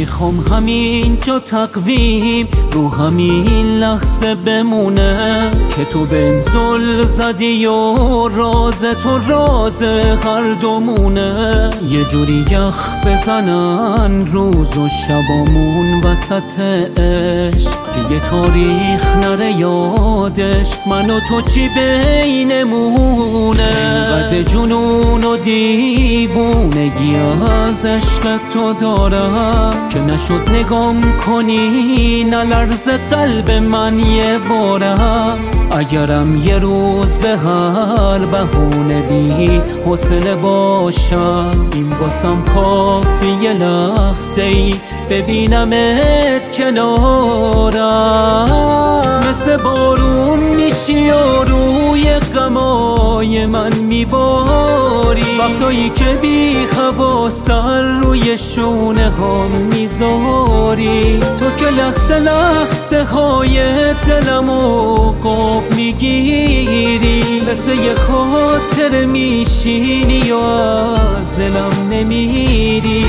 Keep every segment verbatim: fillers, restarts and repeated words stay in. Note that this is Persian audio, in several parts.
میخوام همین جا تقویم رو همین لحظه بمونه که تو بنزل زدی و راز تو راز هر دومونه. یه جوری یخ بزنن روز و شبامون وسط عشق که یه تاریخ نره یادش من و تو چی بینمونه. قد جنون و دیوونگی از عشق تو دارم که نشد نگام کنی نلرز قلب من یه بارم. اگرم یه روز به هر بهونه بی حوصله باشم این باسم کافی یه لحظه ای ببینمت کنارم. مثل بارون میشی و روی غمای من میباری وقتایی که بی خوا سر روی شونه ها میذاری. تو که لحظه لحظه های دلمو قاب میگیری مثل یه خاطر میشینی و از دلم نمیری.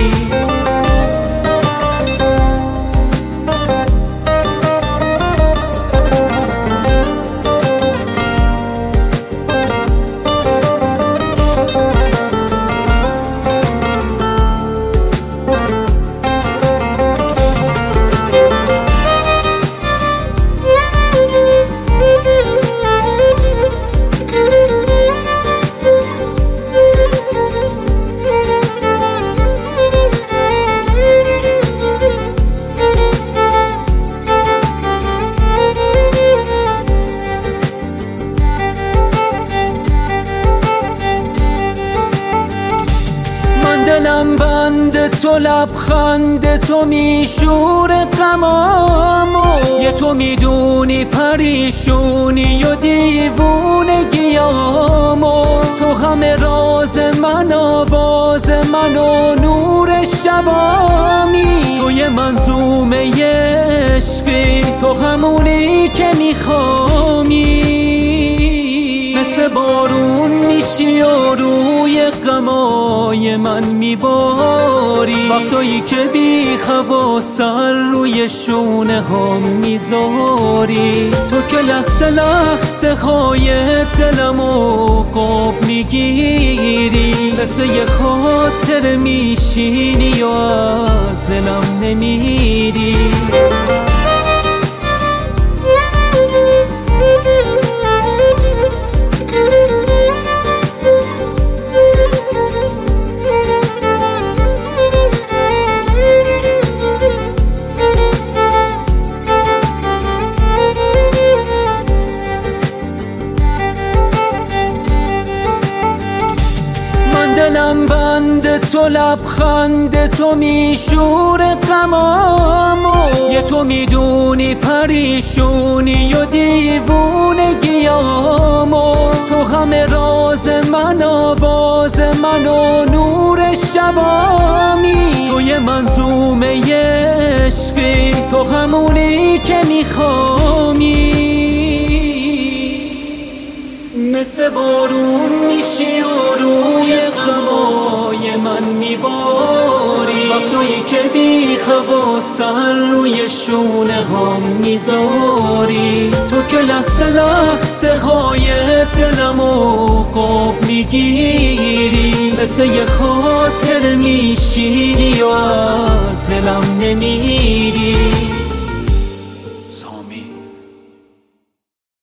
دلم بند تو لبخند تو میشور غمامو یه تو میدونی پریشونی و دیوونگیامو. تو همه راز من آواز من و نور شبامی. تو یه منظومه عشقی تو همونی که میخوامی. مثل بارون میشی و روی غمای من میباری وقتایی که بی خوا سر روی شونه ها میذاری. تو که لحظه لحظه های دلمو قاب میگیری مثل یه خاطر میشینی و از دلم نمیری. دلم بند تو لبخند تو میشور غمامو یه تو میدونی پریشونی و دیوونگیامو. تو همه راز من آواز من و نور شبامی. تو یه منظومه عشقی تو همونی که میخوامی. مثل بارون میشی و روی غمای من میباری وقتایی که بی خوا سر روی شونه ها میذاری. تو که لحظه لحظه های دلمو قاب میگیری مثل یه خاطر میشینی و از دلم نمیری.